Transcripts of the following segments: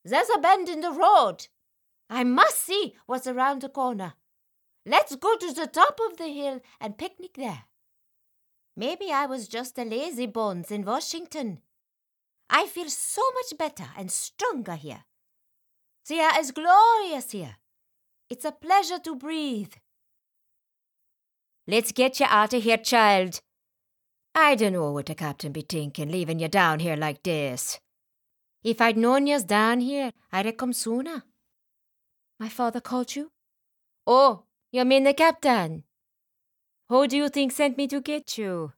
There's a bend in the road. I must see what's around the corner. Let's go to the top of the hill and picnic there. Maybe I was just a lazy bones in Washington. I feel so much better and stronger here. The air is glorious here. It's a pleasure to breathe. Let's get you out of here, child. I dunno what the captain be thinking, leaving you down here like this. If I'd known yous down here, I'd have come sooner. My father called you? Oh, you mean the captain? Who do you think sent me to get you?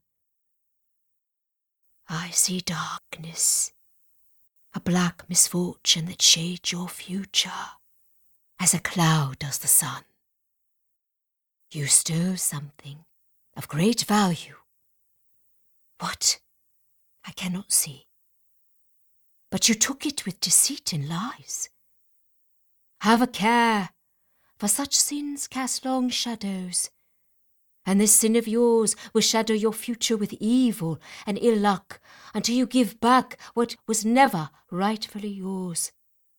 I see darkness, a black misfortune that shades your future, as a cloud does the sun. You stole something of great value. What? I cannot see. But you took it with deceit and lies. Have a care, for such sins cast long shadows, and this sin of yours will shadow your future with evil and ill luck until you give back what was never rightfully yours.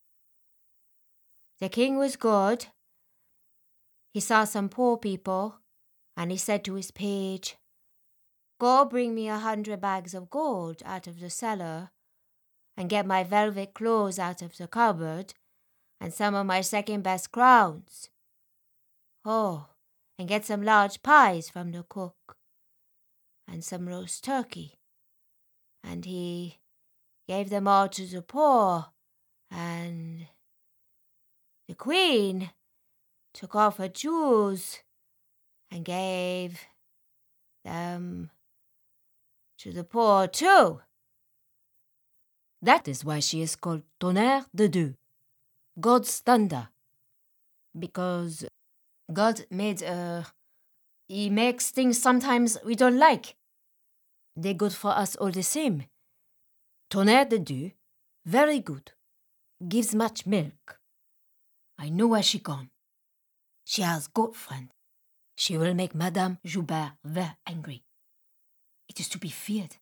The king was good. He saw some poor people, and he said to his page, "Go bring me 100 bags of gold out of the cellar, and get my velvet clothes out of the cupboard, and some of my second-best crowns. Oh, and get some large pies from the cook, and some roast turkey." And he gave them all to the poor, and the queen took off her jewels and gave them to the poor too. That is why she is called Tonnerre de Dieu, God's thunder, because God made He makes things sometimes we don't like. They're good for us all the same. Tonnerre de Dieu, very good, gives much milk. I know where she gone. She has good friend. She will make Madame Joubert very angry. It is to be feared.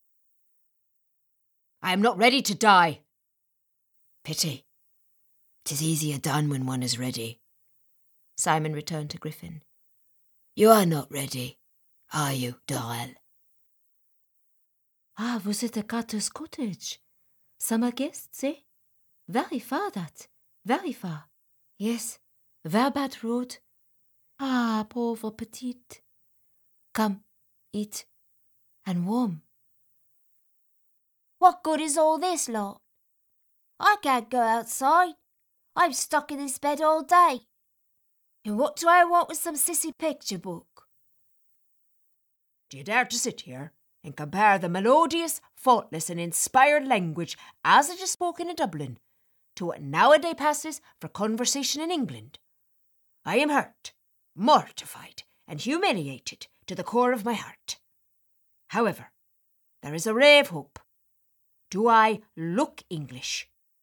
I am not ready to die. Pity. 'Tis easier done when one is ready. Simon returned to Griffin. You are not ready, are you, Dorel? Ah, vous êtes at Carter's cottage. Summer guests, eh? Very far, that. Very far. Yes, very bad road. Ah, pauvre petite. Come, eat, and warm. What good is all this lot? I can't go outside. I'm stuck in this bed all day. And what do I want with some sissy picture book? Do you dare to sit here and compare the melodious, faultless and inspired language as it is spoken in Dublin to what nowadays passes for conversation in England? I am hurt, mortified and humiliated to the core of my heart. However, there is a ray of hope. Do I look English?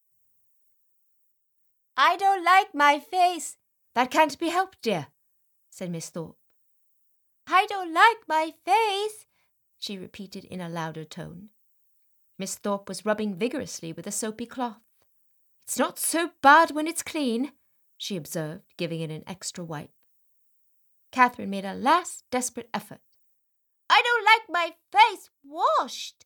I don't like my face. That can't be helped, dear, said Miss Thorpe. I don't like my face, she repeated in a louder tone. Miss Thorpe was rubbing vigorously with a soapy cloth. It's not so bad when it's clean, she observed, giving it an extra wipe. Catherine made a last desperate effort. I don't like my face washed.